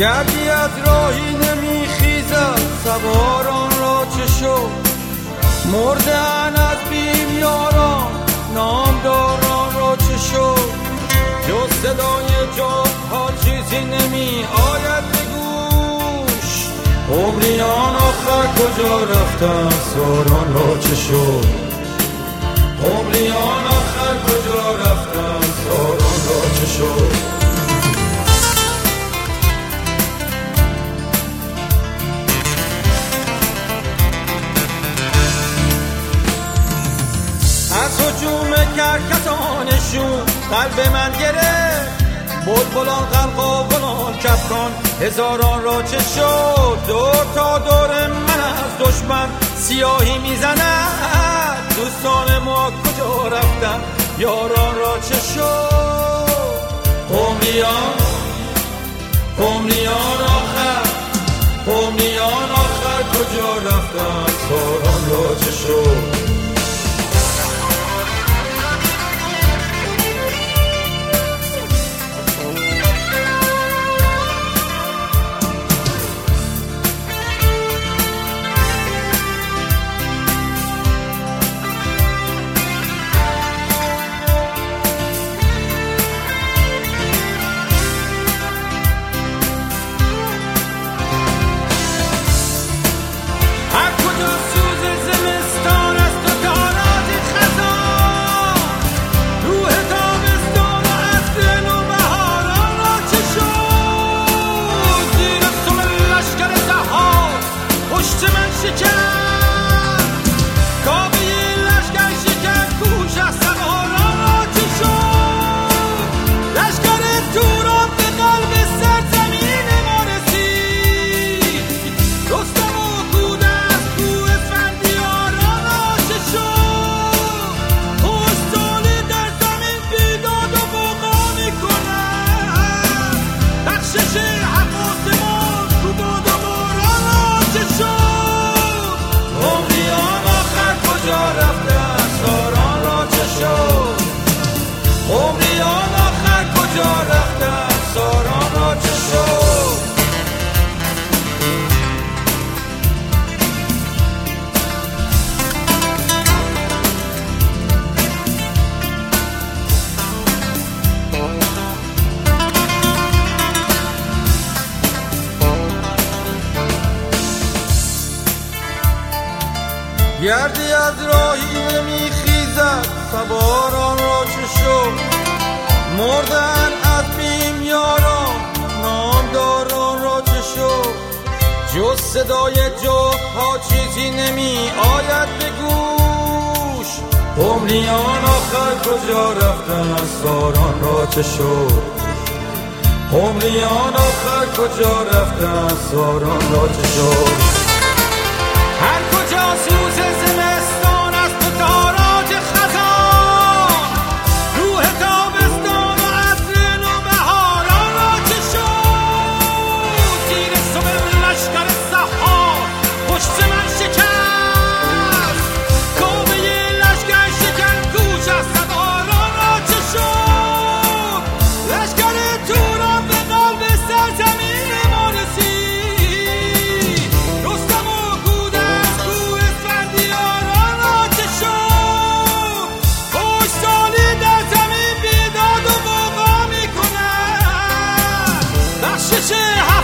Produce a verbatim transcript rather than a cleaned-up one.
گردی از راهی نمیخیزد سواران را چه شد، مردن از بیم یاران نامداران را چه شد، جز صدای جاها چیزی نمی آید به گوش، عمریان آخر کجا رفتن ساران را چه شد، عمریان آخر کجا رفتن ساران را چه شد. از هجوم کرکسانشون قلب من گرفت، بلبلان قلقاولان کفکان هزاران را چه شد، دور تا دور من از دشمن سیاهی میزند، دوستان ما کجا رفتن یاران را چه شد، عمریان عمریان آخر عمریان آخر کجا رفتن ساران را چه شد. گردی از راهی نمیخیزد سواران را چه شد، مردن از بیم یاران نامداران را چه شد، جز صدای جاها چیزی نمی آید به گوش، عمریان آخر کجا رفتن ساران را چه شد، عمریان آخر کجا رفتن ساران را چه شد. هر کجا سوز زمستان است و تاراج خزان، روح تابستان و عطر نوبهاران را چه شد، تیر صبح لشکر سحاب پشت من شکست، کابه لشکر شکن کوچ از سواران را چه شد، لشکر توران به قلب سرزمین ما رسید، رستم و چه